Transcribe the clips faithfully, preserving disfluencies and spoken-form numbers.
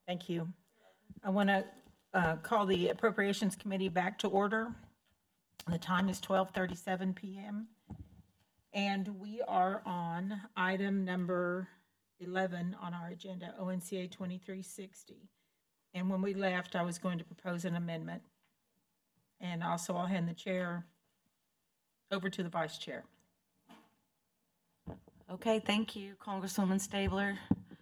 Thank you. I want to uh, call the Appropriations Committee back to order. The time is twelve thirty-seven p m And we are on item number eleven on our agenda, O N C A twenty-three sixty. And when we left, I was going to propose an amendment. And also I'll hand the chair over to the vice chair. Okay, thank you, Congresswoman Stabler.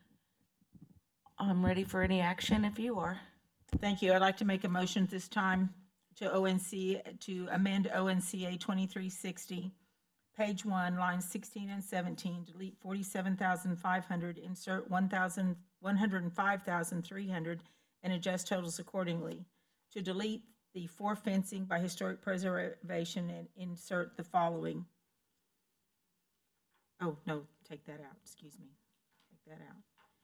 I'm ready for any action if you are. Thank you. I'd like to make a motion at this time to O N C, to amend O N C A twenty-three sixty, page one, lines sixteen and seventeen, delete forty-seven thousand five hundred, insert one thousand, one hundred five thousand three hundred, and adjust totals accordingly. To delete the for fencing by historic preservation and insert the following. Oh, no, take that out, excuse me. Take that out.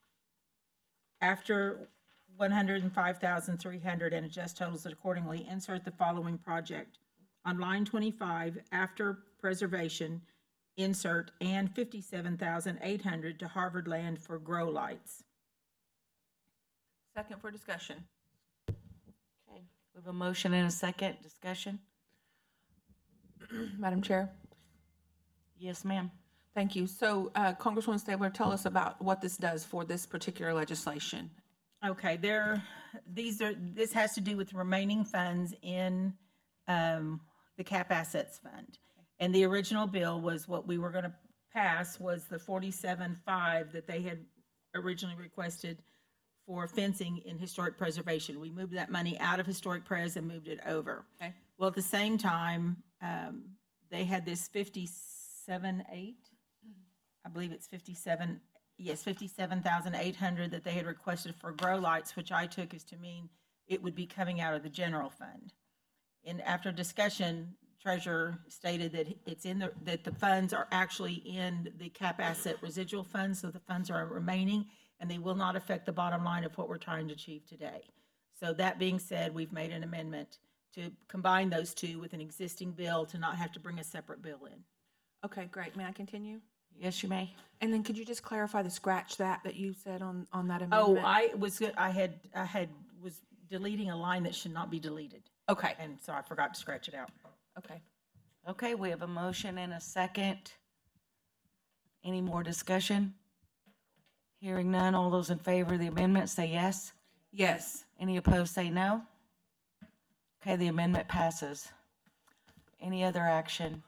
After one hundred five thousand three hundred and adjust totals accordingly, insert the following project. On line twenty-five, after preservation, insert and fifty-seven thousand eight hundred to Harvard Land for grow lights. Second for discussion. Okay, we have a motion and a second. Discussion? Madam Chair, Yes, ma'am. thank you. So uh, Congresswoman Stabler, tell us about what this does for this particular legislation. Okay, there, these are, this has to do with remaining funds in um, the cap assets fund. And the original bill was what we were going to pass was the forty-seven five that they had originally requested for fencing in historic preservation. We moved that money out of historic pres and moved it over. Okay. Well, at the same time, um, they had this fifty-seven eight, I believe it's fifty-seven, yes, fifty-seven thousand eight hundred that they had requested for grow lights, which I took as to mean it would be coming out of the general fund. And after discussion, Treasurer stated that it's in the, that the funds are actually in the cap asset residual funds, so the funds are remaining, and they will not affect the bottom line of what we're trying to achieve today. So that being said, we've made an amendment to combine those two with an existing bill to not have to bring a separate bill in. Okay, great. May I continue? Yes, you may. And then could you just clarify the scratch that that you said on, on that Oh, amendment? I was, I had, I had, was deleting a line that should not be deleted, Okay, and so I forgot to scratch it out. okay. Okay, we have a motion and a second. Any more discussion? Hearing none, all those in favor of the amendment say yes. Yes. Any opposed say no. Okay, the amendment passes. Any other action?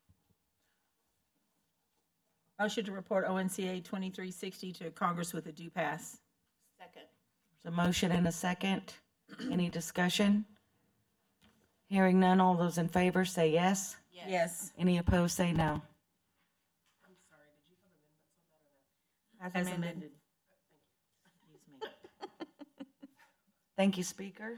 Motion to report O N C A twenty-three sixty to Congress with a due pass. Second. There's a motion and a second. Any discussion? Hearing none, all those in favor say yes. Yes. Any opposed say no. As amended. amended. Excuse me. Thank you, Speaker.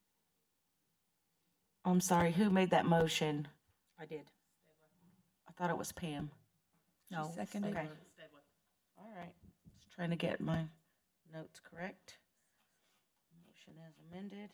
I'm sorry, who made that motion? I did. I thought it was Pam. No. seconded. Okay. All right, just trying to get my notes correct. Motion as amended.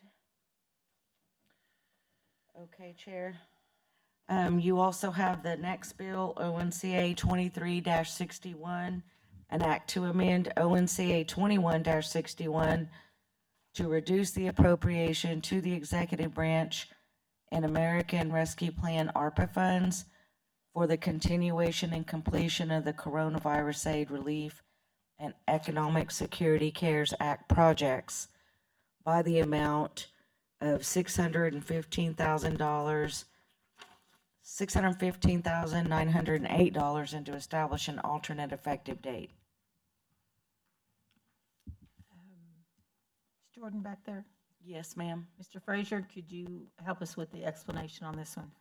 Okay, Chair. Um, you also have the next bill, O N C A twenty-three sixty-one, an act to amend O N C A twenty-one sixty-one to reduce the appropriation to the executive branch and American Rescue Plan ARPA funds for the continuation and completion of the Coronavirus Aid Relief and Economic Security CARES Act projects by the amount of six hundred fifteen thousand dollars, six hundred fifteen thousand nine hundred eight dollars, and to establish an alternate effective date. Is Jordan back there? Yes, ma'am. Mister Frazier, could you help us with the explanation on this one?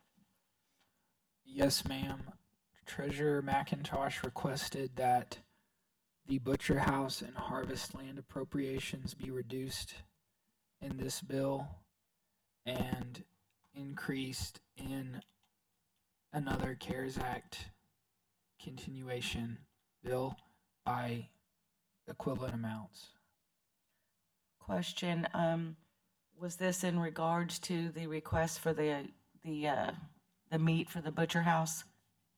Yes, ma'am. Treasurer McIntosh requested that the Butcher House and Harvest Land appropriations be reduced in this bill and increased in another CARES Act continuation bill by equivalent amounts. Question, um, was this in regards to the request for the, the, uh, the meat for the Butcher House?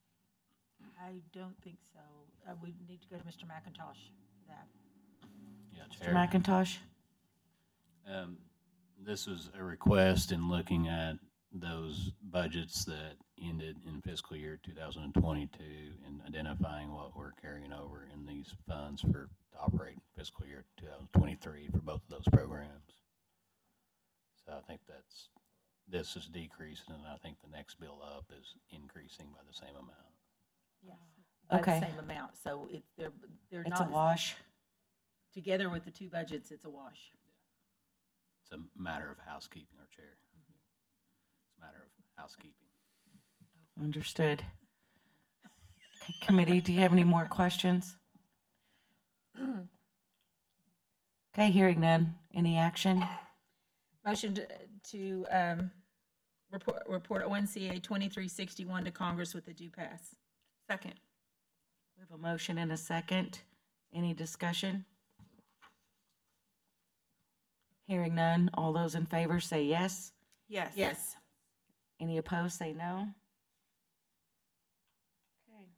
I don't think so. Uh, we need to go to Mister McIntosh for that. Yeah, Mister Chair. McIntosh? Um, This was a request in looking at those budgets that ended in fiscal year two thousand twenty-two and identifying what we're carrying over in these funds for to operate fiscal year two thousand twenty-three for both of those programs. So I think that's, this is decreasing, and I think the next bill up is increasing by the same amount. Yes. By the Okay. same amount, so it's, they're, they're It's a not, wash. together with the two budgets, it's a wash. It's a matter of housekeeping, our chair. It's a matter of housekeeping. Understood. Okay, Committee, do you have any more questions? Okay, hearing none. Any action? Motion to, to, um, report, report O N C A twenty-three sixty-one to Congress with the due pass. Second. We have a motion and a second. Any discussion? Hearing none. All those in favor say yes. Yes. Yes. Any opposed, say no. Okay.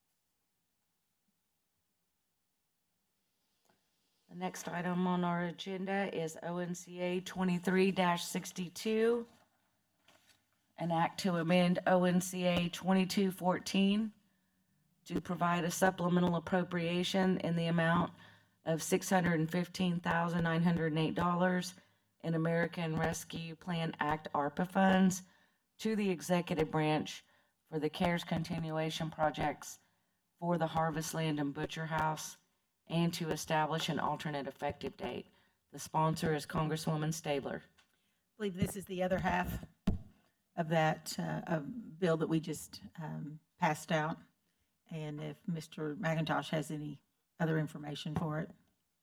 The next item on our agenda is O N C A twenty-three sixty-two. An act to amend O N C A twenty-two fourteen to provide a supplemental appropriation in the amount of six hundred fifteen thousand nine hundred eight dollars in American Rescue Plan Act ARPA funds to the executive branch for the CARES continuation projects for the Harvest Land and Butcher House, and to establish an alternate effective date. The sponsor is Congresswoman Stabler. I believe this is the other half of that, uh, of bill that we just, um, passed out. And if Mister McIntosh has any other information for it.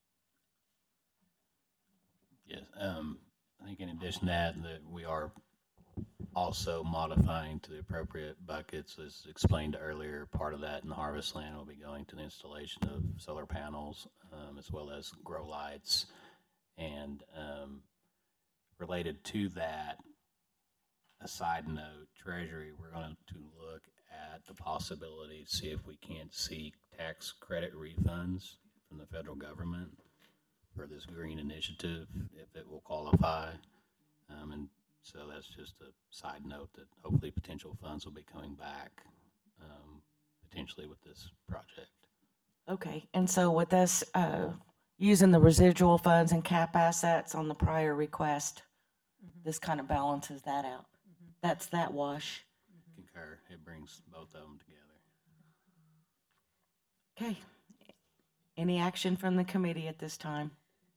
Yes, um, I think in addition to that, that we are also modifying to the appropriate buckets, as explained earlier. Part of that in the harvest land will be going to the installation of solar panels, um, as well as grow lights. And, um, related to that, a side note, Treasury, we're going to look at the possibility, to see if we can't seek tax credit refunds from the federal government for this green initiative, if it will qualify. Um, and so that's just a side note that hopefully potential funds will be coming back, um, potentially with this project. Okay, and so with us, uh, using the residual funds and cap assets on the prior request, this kind of balances that out. That's that wash. Concur, it brings both of them together. Okay. Any action from the committee at this time?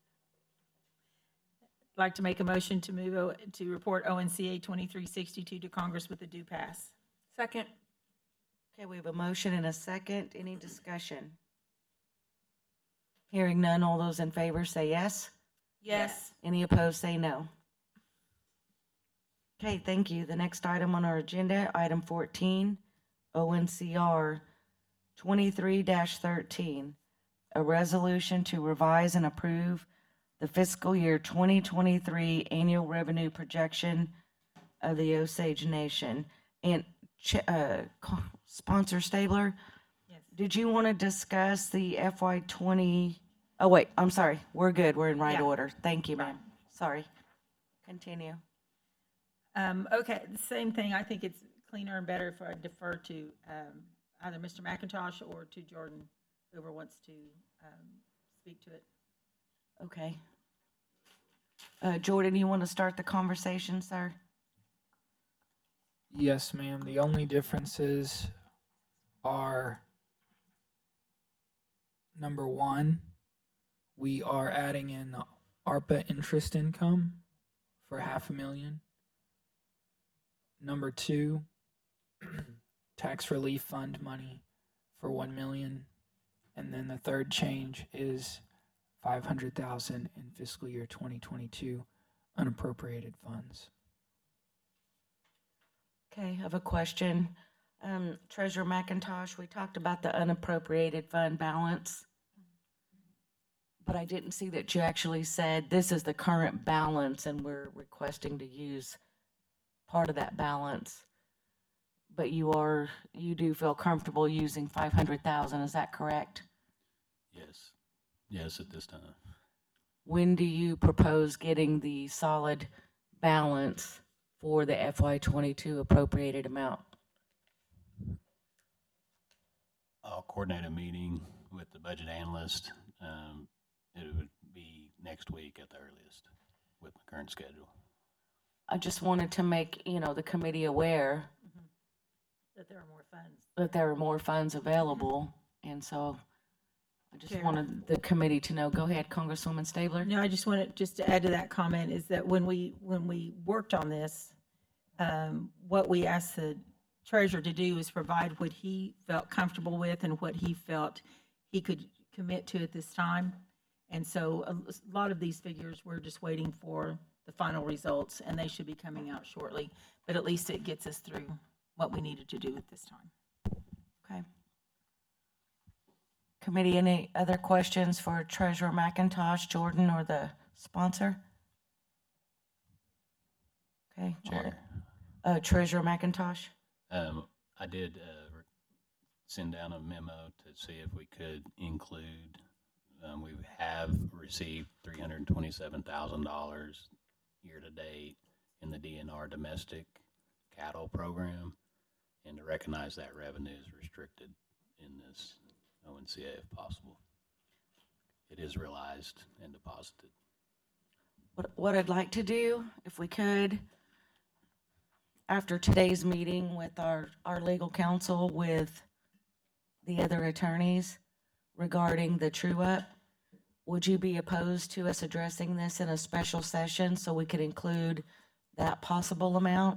I'd like to make a motion to move, O- to report O N C A twenty-three sixty-two to Congress with the due pass. Second. Okay, we have a motion and a second. Any discussion? Hearing none, all those in favor say yes. Yes. Any opposed, say no. Okay, thank you. The next item on our agenda, item fourteen, O N C R twenty-three thirteen, a resolution to revise and approve the fiscal year twenty twenty-three annual revenue projection of the Osage Nation. And Ch- uh, co- sponsor Stabler, Yes. did you want to discuss the F Y twenty? Oh, wait, I'm sorry. We're good. We're in right Yeah. order. Thank you, ma'am. Sorry. Continue. Um, okay, the same thing. I think it's cleaner and better if I defer to, um, either Mister McIntosh or to Jordan, whoever wants to, um, speak to it. Okay. Uh, Jordan, you want to start the conversation, sir? Yes, ma'am. The only differences are number one, we are adding in the ARPA interest income for half a million. Number two, tax relief fund money for one million. And then the third change is five hundred thousand in fiscal year twenty twenty-two unappropriated funds. Okay, I have a question. Um, Treasurer McIntosh, we talked about the unappropriated fund balance, but I didn't see that you actually said this is the current balance and we're requesting to use part of that balance. But you are, you do feel comfortable using five hundred thousand, is that correct? Yes, yes, at this time. when do you propose getting the solid balance for the F Y twenty-two appropriated amount? I'll coordinate a meeting with the budget analyst. Um, it would be next week at the earliest with my current schedule. I just wanted to make, you know, the committee aware That there are more funds. that there are more funds available, and so I just Chair. wanted the committee to know. Go ahead, Congresswoman Stabler. No, I just wanted, just to add to that comment, is that when we, when we worked on this, um, what we asked the treasurer to do is provide what he felt comfortable with and what he felt he could commit to at this time. And so a l- lot of these figures, we're just waiting for the final results, and they should be coming out shortly. But at least it gets us through what we needed to do at this time. Okay. Committee, any other questions for Treasurer McIntosh, Jordan, or the sponsor? Okay. Chair, Uh, Treasurer McIntosh? um, I did uh, re- send down a memo to see if we could include. Um, we have received three hundred twenty-seven thousand dollars year to date in the D N R domestic cattle program, and to recognize that revenue is restricted in this O N C A if possible. It is realized and deposited. What, what I'd like to do, if we could, after today's meeting with our, our legal counsel, with the other attorneys regarding the true up, would you be opposed to us addressing this in a special session so we could include that possible amount?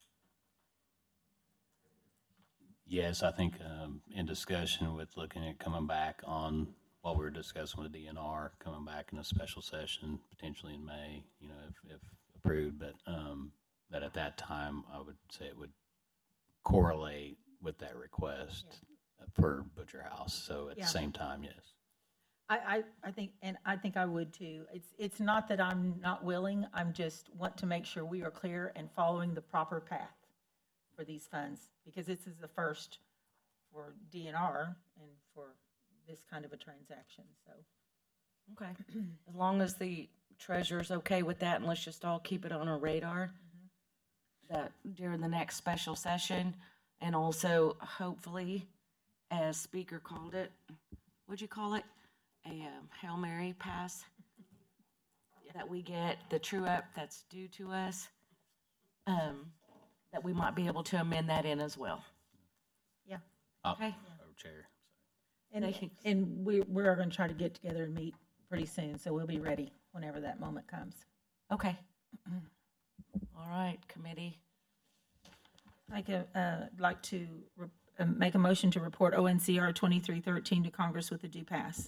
Yes, I think um, in discussion with looking at coming back on what we were discussing with the D N R, coming back in a special session, potentially in May, you know, if, if approved, but um, that at that time, I would say it would correlate with that request for Butcher House. So at Yeah. the same time, yes. I, I, I think, and I think I would too. It's, it's not that I'm not willing, I'm just want to make sure we are clear and following the proper path for these funds, because this is the first for D N R and for this kind of a transaction, so. Okay. As long as the treasurer's okay with that, and let's just all keep it on our radar, that during the next special session, and also hopefully, as Speaker called it, what'd you call it? A um, Hail Mary pass? That we get the true up that's due to us, um, that we might be able to amend that in as well. Yeah. Uh, Okay. oh, Chair. And, Thanks. and we, we're gonna try to get together and meet pretty soon, so we'll be ready whenever that moment comes. Okay. All right, committee. I could, uh, like to, re- uh, make a motion to report O N C R twenty-three thirteen to Congress with a due pass.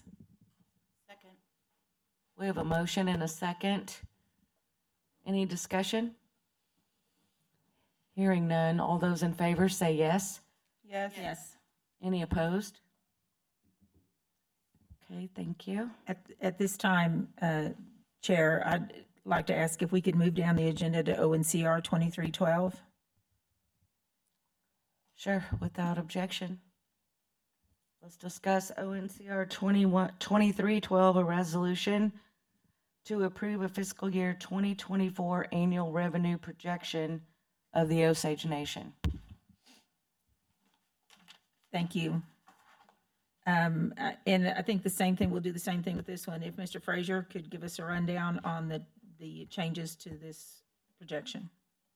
We have a motion and a second. Any discussion? Hearing none. All those in favor say yes. Yes. Yes. Any opposed? Okay, thank you. At, at this time, uh, Chair, I'd like to ask if we could move down the agenda to O N C R twenty-three twelve. Sure, without objection. Let's discuss O N C R twenty-one, twenty-three twelve, a resolution to approve a fiscal year twenty twenty-four annual revenue projection of the Osage Nation. Thank you. Um, uh, and I think the same thing, we'll do the same thing with this one. If Mister Frazier could give us a rundown on the, the changes to this projection.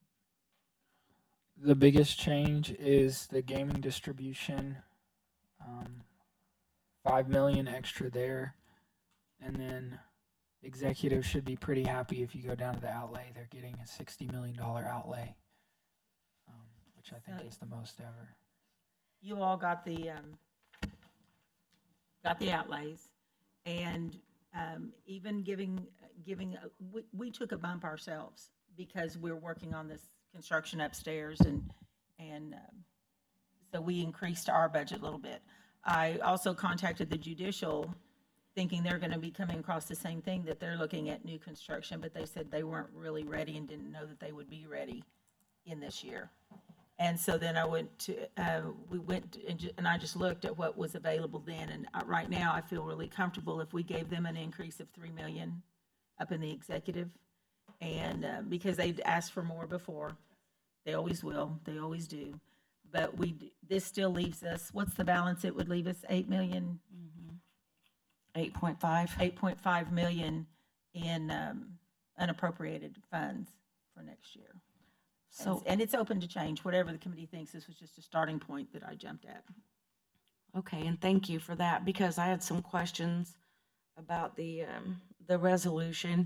The biggest change is the gaming distribution, um, five million extra there, and then executives should be pretty happy if you go down to the outlay. They're getting a sixty million dollar outlay, um, which I think is the most ever. You all got the, um, got the outlays, and, um, even giving, giving, a- we, we took a bump ourselves because we're working on this construction upstairs, and, and, um, so we increased our budget a little bit. I also contacted the judicial, thinking they're gonna be coming across the same thing, that they're looking at new construction, but they said they weren't really ready and didn't know that they would be ready in this year. And so then I went to, uh, we went and, ju- and I just looked at what was available then, and uh, right now I feel really comfortable if we gave them an increase of three million up in the executive. And uh, because they'd asked for more before, they always will, they always do. But we, d- this still leaves us, what's the balance? It would leave us eight million, Eight point five? eight point five million in um, unappropriated funds for next year. And So, s- And it's open to change, whatever the committee thinks. This was just a starting point that I jumped at. okay, and thank you for that, because I had some questions about the, um, the resolution.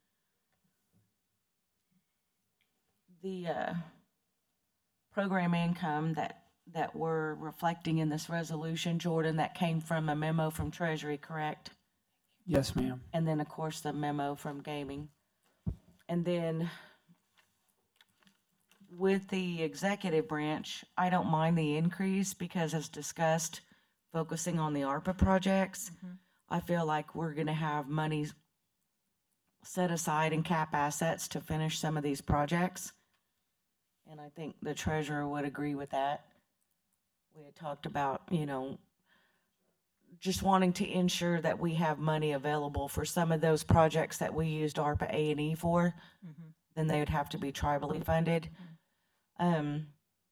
The, uh, program income that, that we're reflecting in this resolution, Jordan, that came from a memo from Treasury, correct? Yes, ma'am. And then, of course, the memo from gaming. And then with the executive branch, I don't mind the increase because as discussed, focusing on the ARPA projects, I feel like we're gonna have money set aside in cap assets to finish some of these projects. And I think the treasurer would agree with that. We had talked about, you know, just wanting to ensure that we have money available for some of those projects that we used ARPA A and E for, then they would have to be tribally funded. Um,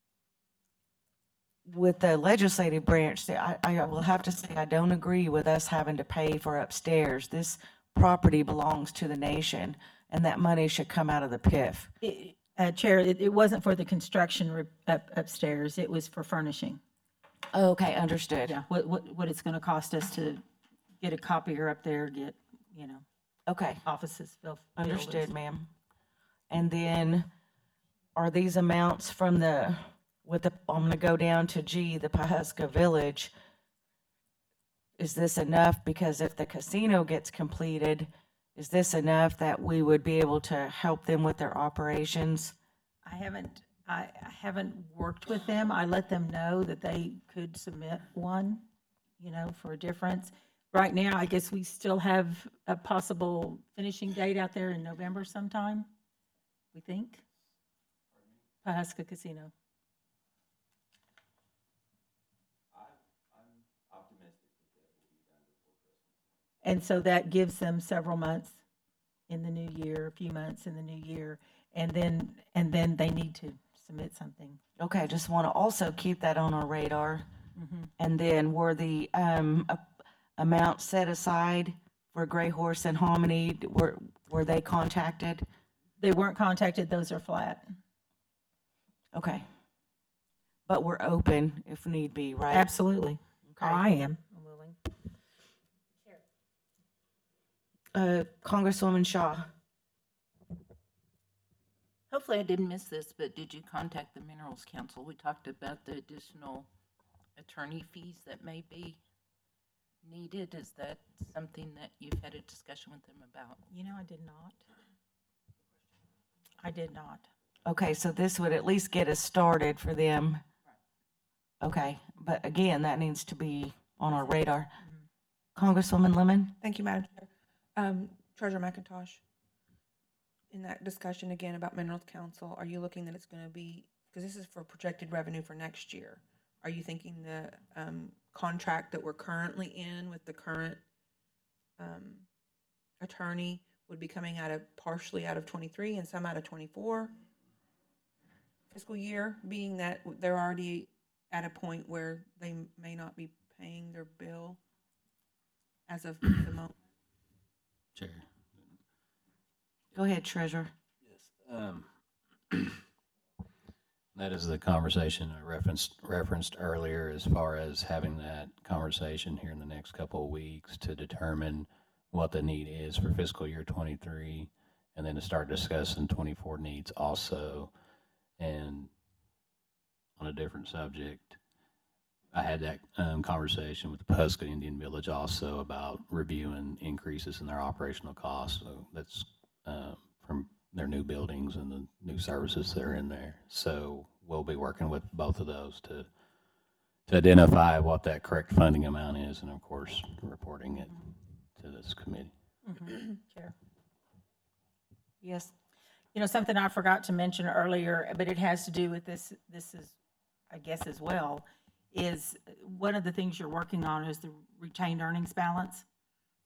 with the legislative branch, I, I will have to say, I don't agree with us having to pay for upstairs. This property belongs to the nation, and that money should come out of the P I F. It- uh, Chair, it, it wasn't for the construction re- up, upstairs. It was for furnishing. Okay, understood. Yeah, what, what, what it's gonna cost us to get a copier up there, get, you know, Okay, offices filled. understood, ma'am. And then, are these amounts from the, with the, I'm gonna go down to G, the Pahuska Village. Is this enough? Because if the casino gets completed, is this enough that we would be able to help them with their operations? I haven't, I, I haven't worked with them. I let them know that they could submit one, you know, for a difference. Right now, I guess we still have a possible finishing date out there in November sometime, we think. Pahuska Casino. And so that gives them several months in the new year, a few months in the new year, and then, and then they need to submit something. Okay, just want to also keep that on our radar. And then were the, um, a- amounts set aside for Gray Horse and Hominy, were, were they contacted? They weren't contacted, those are flat. Okay. But we're open if need be, right? Absolutely. Okay. I am. I'm willing. Uh, Congresswoman Shaw. Hopefully I didn't miss this, but did you contact the Minerals Council? We talked about the additional attorney fees that may be needed. Is that something that you've had a discussion with them about? You know, I did not. I did not. Okay, so this would at least get us started for them. Okay, but again, that needs to be on our radar. Congresswoman Lemon? Thank you, Madam Chair. Um, Treasurer McIntosh, in that discussion again about Minerals Council, are you looking that it's gonna be, because this is for projected revenue for next year. Are you thinking the, um, contract that we're currently in with the current, um, attorney would be coming out of, partially out of twenty-three and some out of twenty-four fiscal year, being that they're already at a point where they may not be paying their bill as of the moment? Chair. Go ahead, Treasurer. Um, That is the conversation I referenced, referenced earlier as far as having that conversation here in the next couple of weeks to determine what the need is for fiscal year twenty-three, and then to start discussing twenty-four needs also. And on a different subject, I had that um, conversation with the Pahuska Indian Village also about reviewing increases in their operational costs. So that's uh, from their new buildings and the new services that are in there. So we'll be working with both of those to to identify what that correct funding amount is, and of course, reporting it to this committee. Chair. Yes. You know, something I forgot to mention earlier, but it has to do with this, this is, I guess as well, is one of the things you're working on is the retained earnings balance.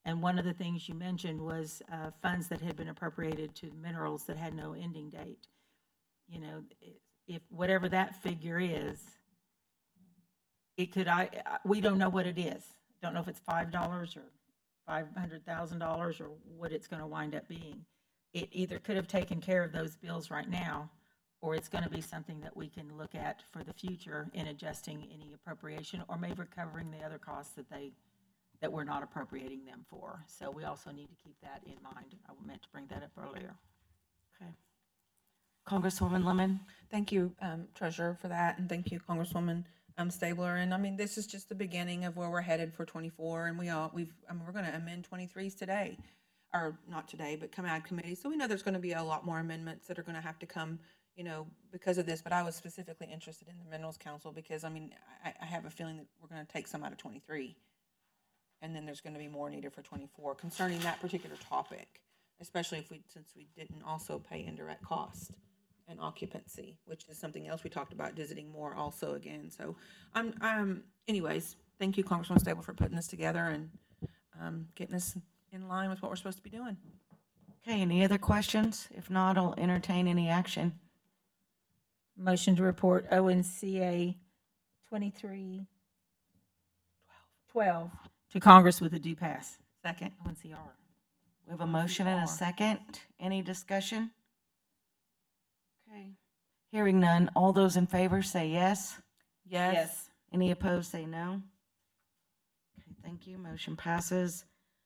And one of the things you mentioned was uh, funds that had been appropriated to minerals that had no ending date. You know, i- if whatever that figure is, it could, I, I- we don't know what it is. Don't know if it's five dollars or five hundred thousand dollars or what it's going to wind up being. It either could have taken care of those bills right now, or it's going to be something that we can look at for the future in adjusting any appropriation, or maybe recovering the other costs that they, that we're not appropriating them for. So we also need to keep that in mind. I meant to bring that up earlier. Okay. Congresswoman Lemon? Thank you, um, Treasurer, for that, and thank you, Congresswoman um, Stabler. And I mean, this is just the beginning of where we're headed for twenty-four, and we all, we've, I mean, we're going to amend twenty-threes today, or not today, but come out of committee. So we know there's going to be a lot more amendments that are going to have to come, you know, because of this. But I was specifically interested in the Minerals Council because, I mean, I, I have a feeling that we're going to take some out of twenty-three, and then there's going to be more needed for twenty-four concerning that particular topic, especially if we, since we didn't also pay indirect cost and occupancy, which is something else we talked about visiting more also again. So I'm, um, anyways, thank you, Congresswoman Stable, for putting this together and um, getting us in line with what we're supposed to be doing. Okay, any other questions? If not, I'll entertain any action. Motion to report O N C A twenty-three twelve to Congress with a due pass. Second. O N C R. We have a motion and a second. Any discussion? Okay. Hearing none, all those in favor say yes. Yes. Any opposed, say no. Okay, thank you. Motion passes.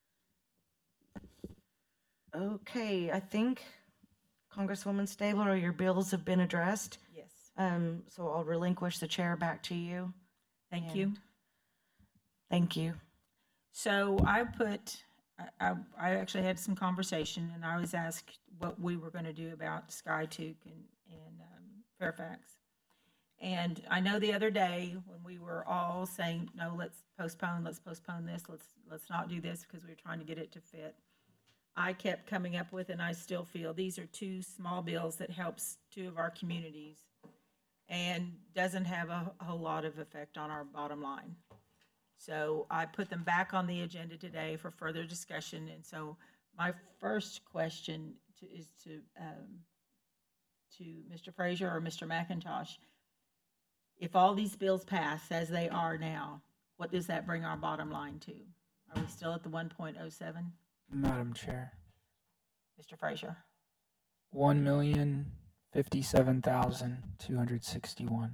Okay, I think, Congresswoman Stabler, your bills have been addressed. Yes. Um, so I'll relinquish the chair back to you. Thank you. And- Thank you. So I put, I, I I actually had some conversation, and I was asked what we were going to do about Skytook and, and um, Fairfax. And I know the other day when we were all saying, no, let's postpone, let's postpone this, let's, let's not do this because we were trying to get it to fit. I kept coming up with, and I still feel, these are two small bills that helps two of our communities and doesn't have a, a whole lot of effect on our bottom line. So I put them back on the agenda today for further discussion. And so my first question to, is to, um, to Mister Frazier or Mister McIntosh. If all these bills pass as they are now, what does that bring our bottom line to? Are we still at the one point oh seven? Madam Chair, Mister Frazier? one million fifty-seven thousand two hundred sixty-one.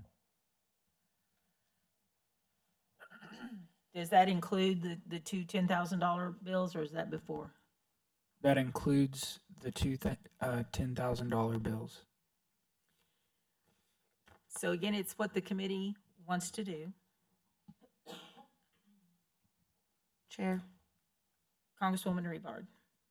Does that include the, the two ten thousand dollar bills, or is that before? That includes the two th- uh, ten thousand dollar bills. So again, it's what the committee wants to do. Chair. Congresswoman Rivard.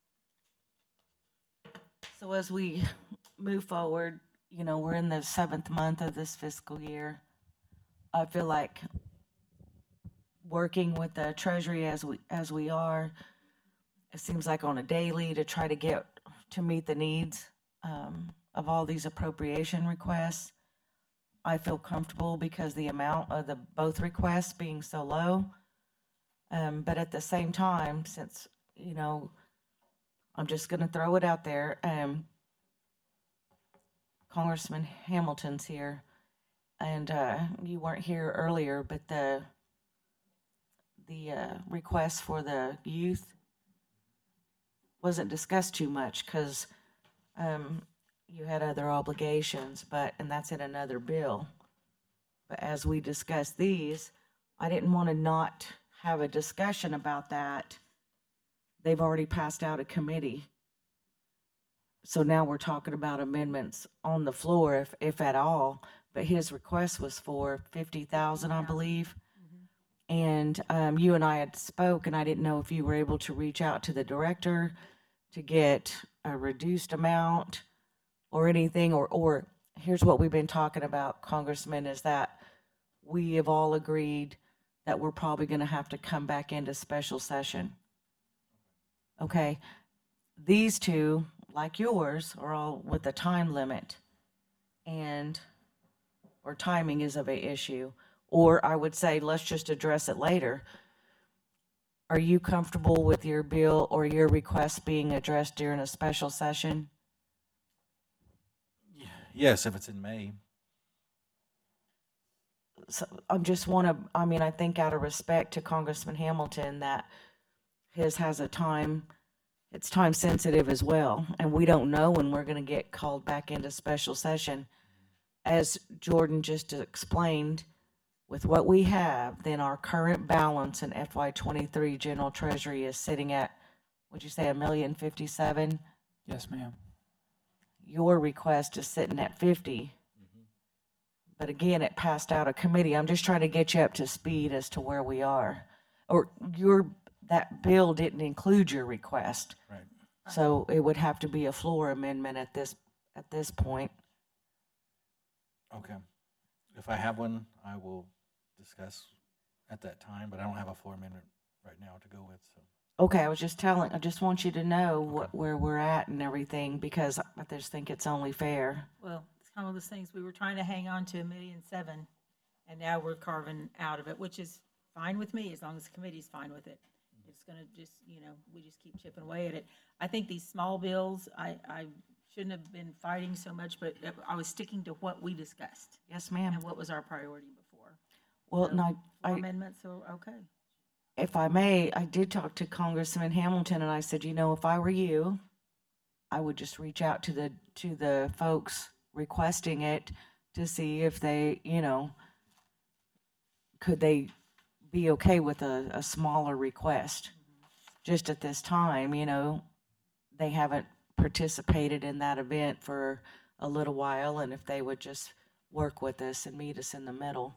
So as we move forward, you know, we're in the seventh month of this fiscal year. I feel like working with the Treasury as we, as we are, it seems like on a daily to try to get, to meet the needs um, of all these appropriation requests. I feel comfortable because the amount of the both requests being so low. Um, but at the same time, since, you know, I'm just gonna throw it out there, um, Congressman Hamilton's here, and, uh, you weren't here earlier, but the, the, uh, request for the youth wasn't discussed too much, cause, um, you had other obligations, but, and that's in another bill. But as we discuss these, I didn't wanna not have a discussion about that. They've already passed out a committee. So now we're talking about amendments on the floor, if, if at all, but his request was for fifty thousand, I believe. And, um, you and I had spoke, and I didn't know if you were able to reach out to the director to get a reduced amount or anything, or, or here's what we've been talking about, Congressman, is that we have all agreed that we're probably gonna have to come back into special session. Okay, these two, like yours, are all with a time limit, and, or timing is of a issue, or I would say, let's just address it later. Are you comfortable with your bill or your request being addressed during a special session? Y- Yes, if it's in May. So I just want to, I mean, I think out of respect to Congressman Hamilton that his has a time, it's time sensitive as well. And we don't know when we're going to get called back into special session. As Jordan just explained, with what we have, then our current balance in F Y twenty-three general treasury is sitting at, would you say, a million fifty-seven? Yes, ma'am. Your request is sitting at fifty. But again, it passed out of committee. I'm just trying to get you up to speed as to where we are. Or your, that bill didn't include your request. Right. So it would have to be a floor amendment at this, at this point. Okay. If I have one, I will discuss at that time, but I don't have a floor amendment right now to go with, so. Okay, I was just telling, I just want you to know what, where we're at and everything, because I just think it's only fair. Well, it's kind of one of those things, we were trying to hang on to a million seven, and now we're carving out of it, which is fine with me, as long as the committee's fine with it. It's gonna just, you know, we just keep chipping away at it. I think these small bills, I, I shouldn't have been fighting so much, but I was sticking to what we discussed Yes, ma'am. and what was our priority before. Well, So, no, floor I, amendments, so, okay. if I may, I did talk to Congressman Hamilton and I said, you know, if I were you, I would just reach out to the, to the folks requesting it to see if they, you know, could they be okay with a, a smaller request? Just at this time, you know, they haven't participated in that event for a little while, and if they would just work with us and meet us in the middle.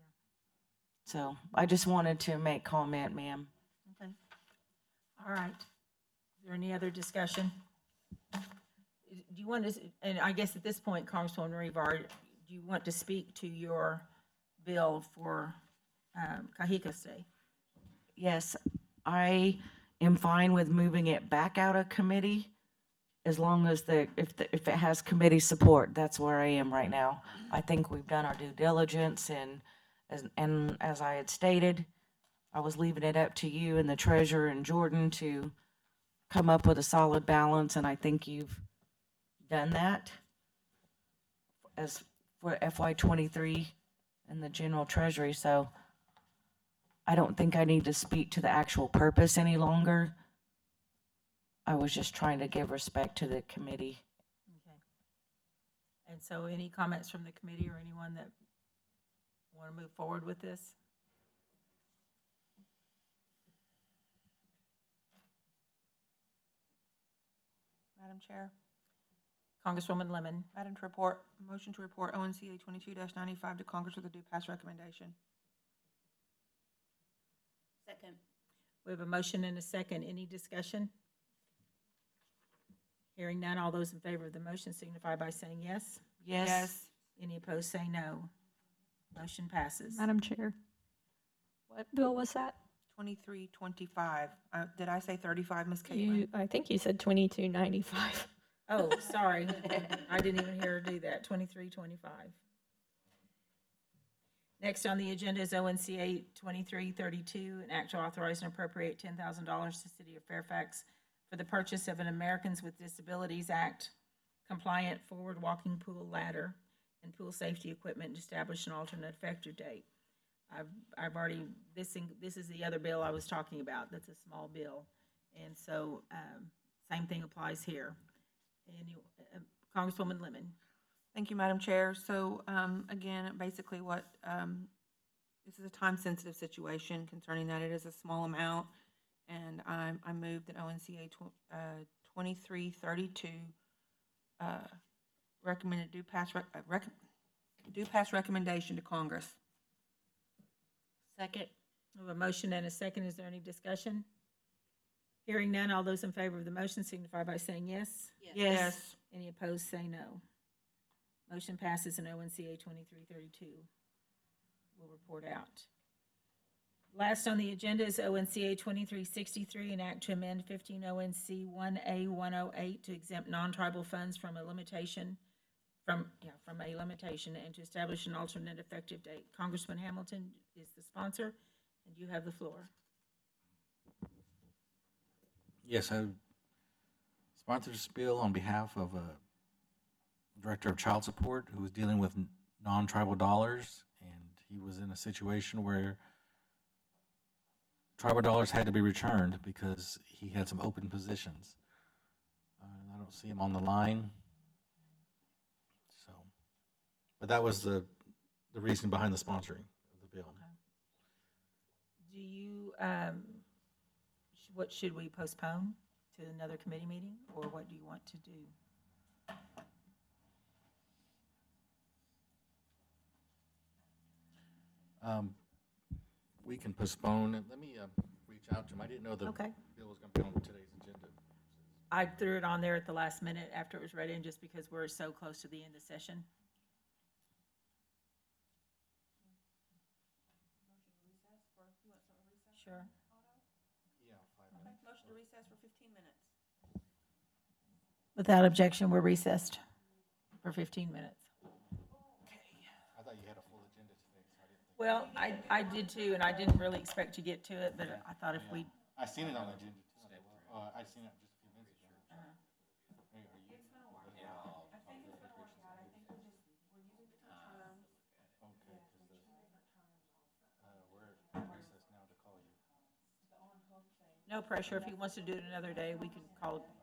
So I just wanted to make comment, ma'am. Okay. All right. Is there any other discussion? Do you want to, and I guess at this point, Congresswoman Rebar, do you want to speak to your bill for um, Cahico Day? Yes, I am fine with moving it back out of committee as long as the, if, the if it has committee support, that's where I am right now. I think we've done our due diligence and, as and as I had stated, I was leaving it up to you and the treasurer and Jordan to come up with a solid balance, and I think you've done that as for F Y twenty-three in the general treasury, so I don't think I need to speak to the actual purpose any longer. I was just trying to give respect to the committee. Okay. And so any comments from the committee or anyone that want to move forward with this? Madam Chair, Congresswoman Lemon. Madam to report, motion to report O N C A twenty-two ninety-five to Congress with a due pass recommendation. Second. We have a motion and a second. Any discussion? Hearing none, all those in favor of the motion signify by saying yes. Yes. Any opposed, say no. Motion passes. Madam Chair, what bill was that? Twenty-three twenty-five. Uh, did I say thirty-five, Miss Caitlin? You, I think you said twenty-two ninety-five. Oh, sorry. I didn't even hear her do that. Twenty-three twenty-five. Next on the agenda is O N C A twenty-three thirty-two, an act to authorize and appropriate ten thousand dollars to City of Fairfax for the purchase of an Americans with Disabilities Act compliant forward walking pool ladder and pool safety equipment, and establish an alternate effective date. I've, I've already, this, in- this is the other bill I was talking about. That's a small bill. And so, um, same thing applies here. And you, uh, Congresswoman Lemon. Thank you, Madam Chair. So, um, again, basically what, um, this is a time-sensitive situation concerning that it is a small amount. And I, I moved that O N C A tw- uh, twenty-three thirty-two, uh, recommended due pass, rec- uh, rec- due pass recommendation to Congress. Second. We have a motion and a second. Is there any discussion? Hearing none, all those in favor of the motion signify by saying yes. Yes. Any opposed, say no. Motion passes and O N C A twenty-three thirty-two will report out. Last on the agenda is O N C A twenty-three sixty-three, an act to amend fifteen O N C one A one oh eight to exempt non-tribal funds from a limitation, from, yeah, from a limitation and to establish an alternate effective date. Congressman Hamilton is the sponsor, and you have the floor. Yes, I sponsored this bill on behalf of a director of child support who was dealing with n- non-tribal dollars, and he was in a situation where tribal dollars had to be returned because he had some open positions. Uh, I don't see him on the line. So, but that was the, the reason behind the sponsoring of the bill. Do you, um, sh- what, should we postpone to another committee meeting, or what do you want to do? Um, we can postpone it. Let me, uh, reach out to him. I didn't know the Okay. bill was gonna be on today's agenda. I threw it on there at the last minute after it was read in, just because we're so close to the end of session. Sure. Yeah, five Motion to recess for fifteen minutes. Without objection, we're recessed for fifteen minutes. I thought you had a full agenda today, so I didn't think. Well, I, I did too, and I didn't really expect to get to it, but I thought if we, I seen it on the agenda too. I thought, well, Uh, I seen it just a few minutes ago. Hey, are you? Okay, 'cause the, uh, we're at recess now to call you. no pressure. If he wants to do it another day, we can call